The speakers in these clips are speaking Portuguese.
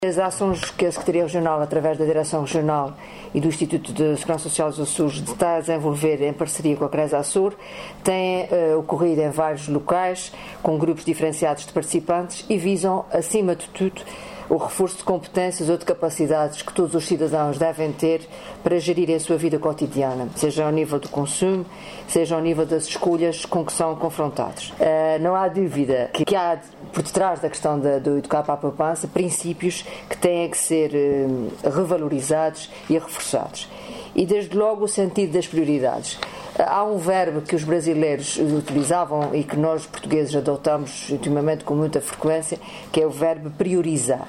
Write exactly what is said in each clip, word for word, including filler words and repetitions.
As ações que a Secretaria Regional, através da Direção Regional e do Instituto de Segurança Social dos Açores, está a desenvolver em parceria com a CRES Açor, têm uh, ocorrido em vários locais, com grupos diferenciados de participantes e visam, acima de tudo, o reforço de competências ou de capacidades que todos os cidadãos devem ter para gerirem a sua vida cotidiana, seja ao nível do consumo, seja ao nível das escolhas com que são confrontados. Uh, não há dúvida que, que há, por detrás da questão da, do Educar para a Poupança, princípios que têm que ser uh, revalorizados e reforçados. E, desde logo, o sentido das prioridades. Há um verbo que os brasileiros utilizavam e que nós, portugueses, adotamos ultimamente com muita frequência, que é o verbo priorizar.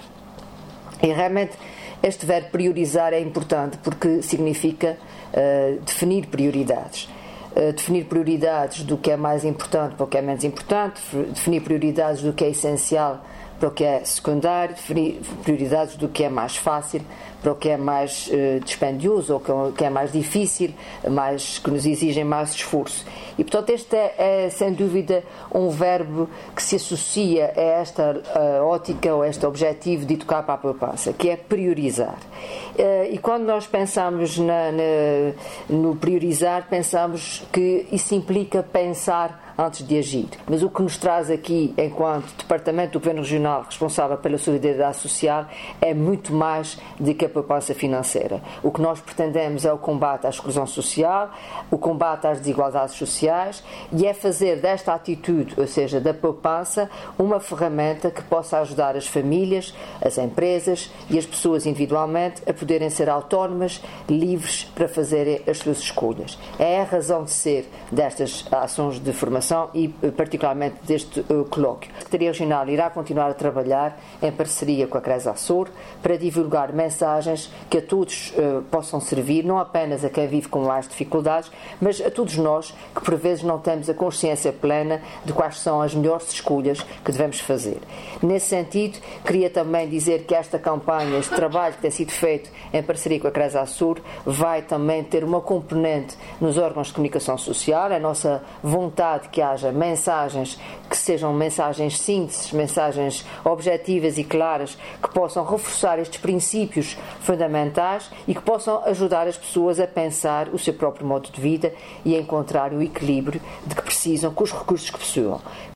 E, realmente, este verbo priorizar é importante porque significa uh, definir prioridades. Uh, definir prioridades do que é mais importante para o que é menos importante, definir prioridades do que é essencial para o que é secundário, definir prioridades do que é mais fácil para o que é mais uh, dispendioso ou que, que é mais difícil, mais, que nos exigem mais esforço. E, portanto, este é, é sem dúvida um verbo que se associa a esta uh, ótica ou a este objetivo de educar para a poupança, que é priorizar. Uh, e quando nós pensamos na, na, no priorizar, pensamos que isso implica pensar antes de agir. Mas o que nos traz aqui, enquanto Departamento do Governo Regional responsável pela solidariedade social, é muito mais do que a poupança financeira. O que nós pretendemos é o combate à exclusão social, o combate às desigualdades sociais e é fazer desta atitude, ou seja, da poupança, uma ferramenta que possa ajudar as famílias, as empresas e as pessoas individualmente a poderem ser autónomas, livres para fazerem as suas escolhas. É a razão de ser destas ações de formação e particularmente deste uh, colóquio. A Secretaria Regional irá continuar a trabalhar em parceria com a CRES Açor para divulgar mensagens que a todos uh, possam servir, não apenas a quem vive com mais dificuldades, mas a todos nós que por vezes não temos a consciência plena de quais são as melhores escolhas que devemos fazer. Nesse sentido, queria também dizer que esta campanha, este trabalho que tem sido feito em parceria com a CRES Açor, vai também ter uma componente nos órgãos de comunicação social. A nossa vontade que haja mensagens que sejam mensagens síntese, mensagens objetivas e claras, que possam reforçar estes princípios fundamentais e que possam ajudar as pessoas a pensar o seu próprio modo de vida e a encontrar o equilíbrio de que precisam com os recursos que possuam.